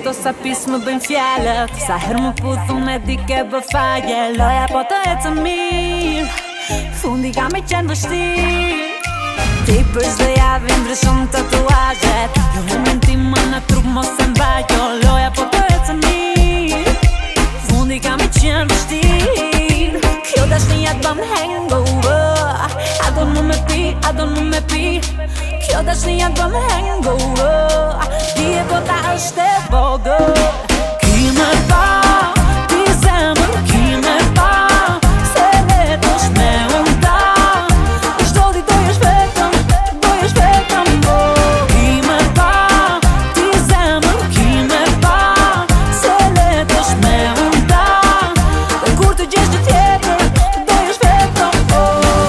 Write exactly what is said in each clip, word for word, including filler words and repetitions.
flet o sa pis më bëjmë fjallët. Sa her më puthu me di ke bë fagje. Loja po të e të mirë, fundi ka me qenë vështirë. Ti për zdo javë ndryshon tatuazhet. Jo e mentim më në trup mos e mbajt. Jo loja po të e të mirë, fundi ka me qenë vështirë. Kjo dashnija t'bëm hangover. A do në me pi, a do në me pi. Kjo dashnija t'bëm hangover. Ti e bota është e vogël. Ki me pa, ti zemër, ki me pa. Se letosh me unë ta. Shto di do jesh vetëm, do jesh vetëm mo. Ki me pa, ti zemër, ki me pa. Se letosh me unë ta. Dhe kur të gjesh gjë tjetër, do jesh vetëm mo.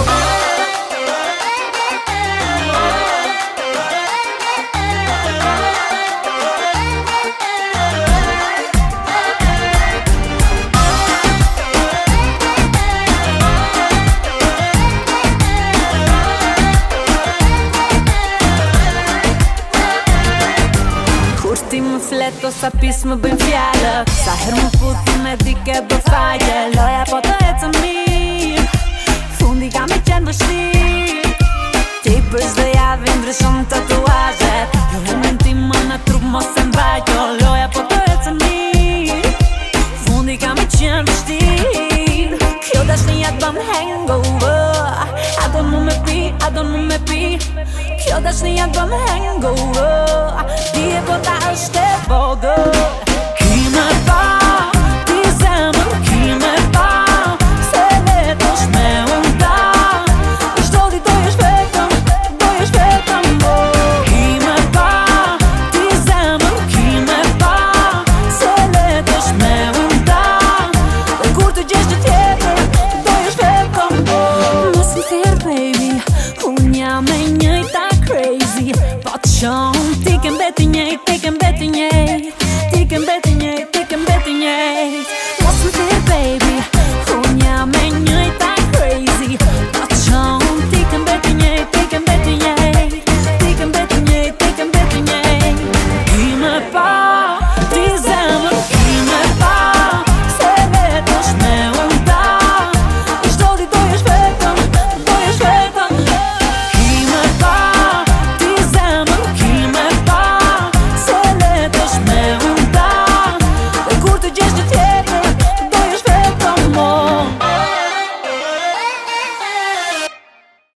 Ti më flet o sa pis më bëjmë fjallët. Sa her më puthi me di ke bë fagje. Loja po të e të mirë, fundi ka me qenë vështirë. Ti për zdo javë ndryshon tatuazhet. Jo e mentim më në trup mos e mbajt. Jo loja po të e të mirë, fundi ka me qenë vështirë. Kjo dashnija t'bëm hangover. A do në me pi, a do në me pi. Kjo dashnija t'bëm hangover. Ti e bota është e vogël. Ki me pa, ti zemër, ki me pa. Se letosh me unë ta. Shto di do jesh vetëm, do jesh vetëm mo. Ki me pa, ti zemër, ki me pa. Se letosh me unë ta. Dhe kur të gjesh gjë tjetër, do jesh vetëm mo. Mos më thirr baby, unë jam e njëjta crazy. Po të shoh ti ke mbeti njëjt, ti ke mbeti njëjt.